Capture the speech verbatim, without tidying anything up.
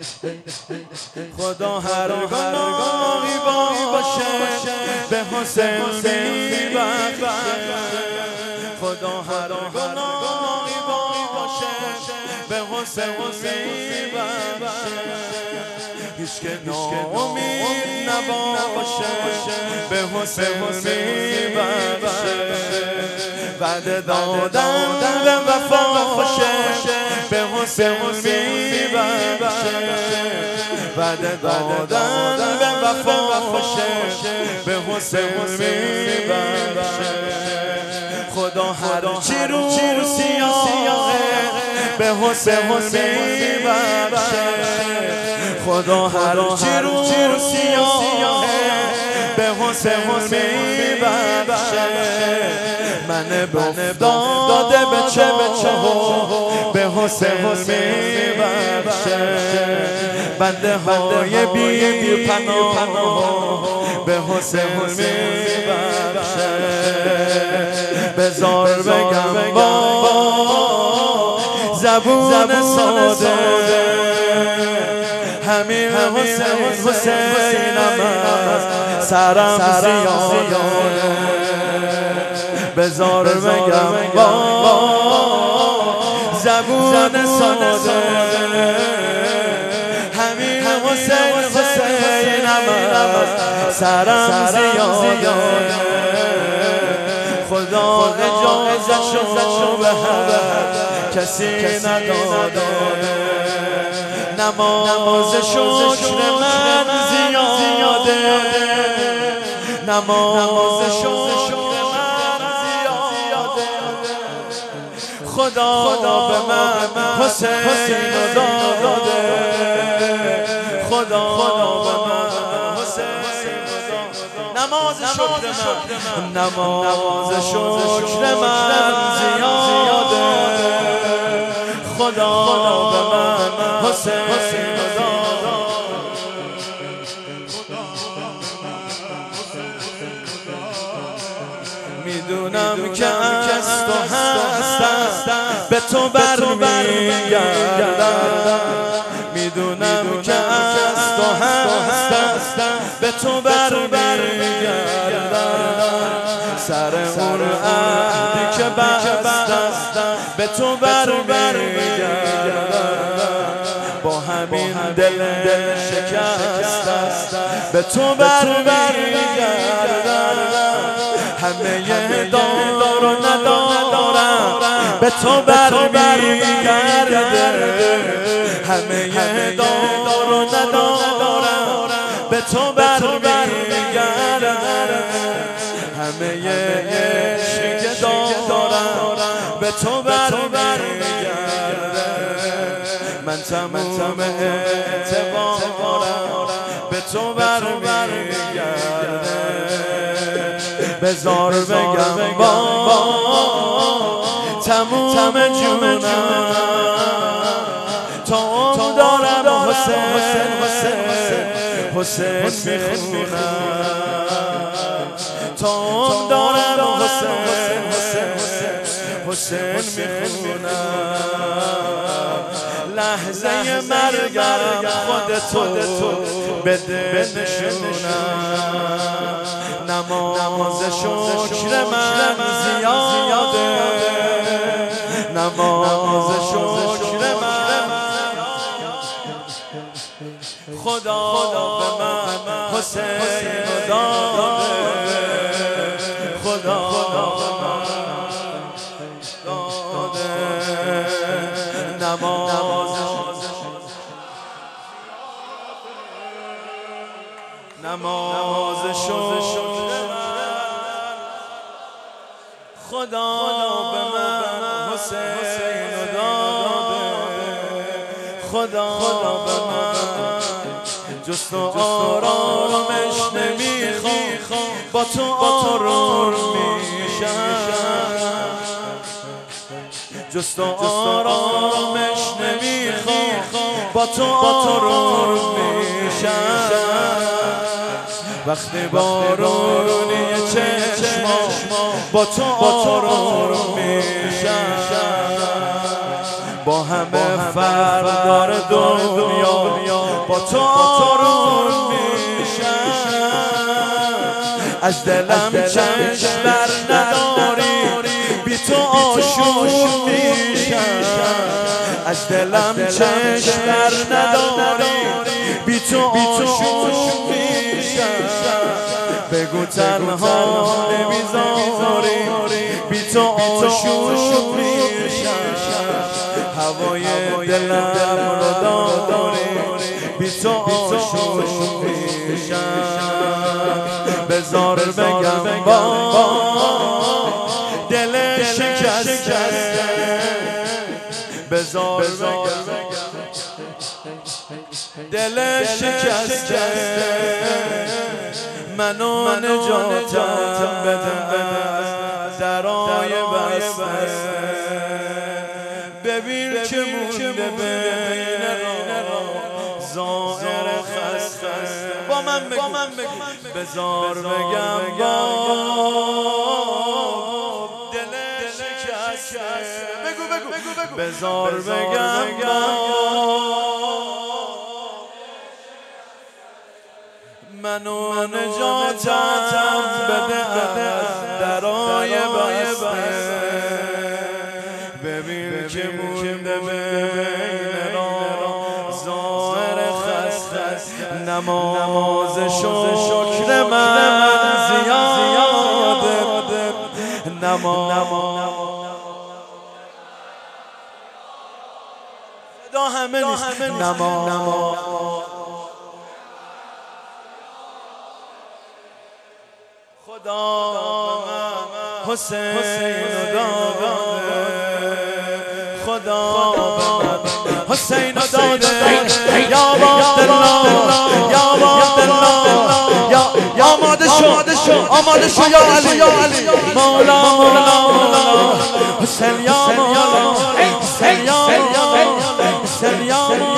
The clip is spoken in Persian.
خدا هر گناهی باشه به حسین میبخشه. خدا هر گناهی باشه به حسین میبخشه. هیچ که ناامید نباشه به حسین میبخشه. وعده دادن به وفاشه به حسین میبخشه. وعده دادن به وفاشه به حسین میبخشه. خدا هر چی رو سیاهه به حسین میبخشه. خدا هر چی رو سیاهه به حسین میبخشه. من افتاده به چاه به حسین میبخشه. بنده های بی پناه به حسین میبخشه. بذار بگم با زبون ساده همین حسین حسینم است سرم زیاده. بذار بگم با زبون ساده همین حسین حسینم است سرم زیاده. خدا اجازه‌شو به هر کسی نداده. نماز شکر من زیاده. نماز شکر من زیاده. خدا به من حسین داده. خدا به من حسین نماز شکر من نماز شکر من زیاده. خدا به من حسین داده. میدونم که از تو هستم به تو برمیگردم. میدونم که از تو هستم به تو برمیگردم. سر اون عهدی که بستم به تو برمیگردم. با همین دل شکستم به تو برمیگردم. همه دار و ندارم به تو برمیگرده. همه دار و ندارم به تو برمیگرده. همه عشقی که دارم به تو برمیگرده. من تمام اعتبارم به تو برمیگرده. بذار بگم با تمام جونم تا اون دارم حسین حسین میخونم. تا اون دارم حسین حسین میخونم. لحظه مرگم خودتو بده نشونم. نماز شکر من زیاده. نماز شکر من خدا به من حسین داده. خدا به من داده. نماز نماز شکر خدا به من حسین داده. خدا به من جز تو آرامش نمیخوام. با تو آرام میشم. جز تو آرامش نمیخوام. با تو آرام میشم. وقتی بارونی چشمام با تو آرام میشم. با همه فرق داره دنیا با تو آروم میشم، از دلم چشم بر نداری بی تو آشوب میشم، از دلم چشم بر نداری بی تو آشوب میشم. بگو تنها نمیذاری بی تو آشوب میشم، هوای دلم رو داری بی تو آشوب میشم. بذار بگم با دل شکسته، بذار بگم دل شکسته، منو نجاتم بده از درای بسته. ببین که مونده بین ظاهر خسته. با من بگو بذار بگم با دل شکسته، بگو بگو بذار بگم با منو نجاتم بده از درای بسته. ببین که مونده بین ظاهر خسته، نماز شکر من زیاده، نماز صدا همه نیست، نماز خدا حسین داده، خدا حسین داده. یا عبدالله یا عبدالله یا آماده شو آماده شو یا علی مولا مولا حسین یا مولا حسین یا مولا حسین یا مولا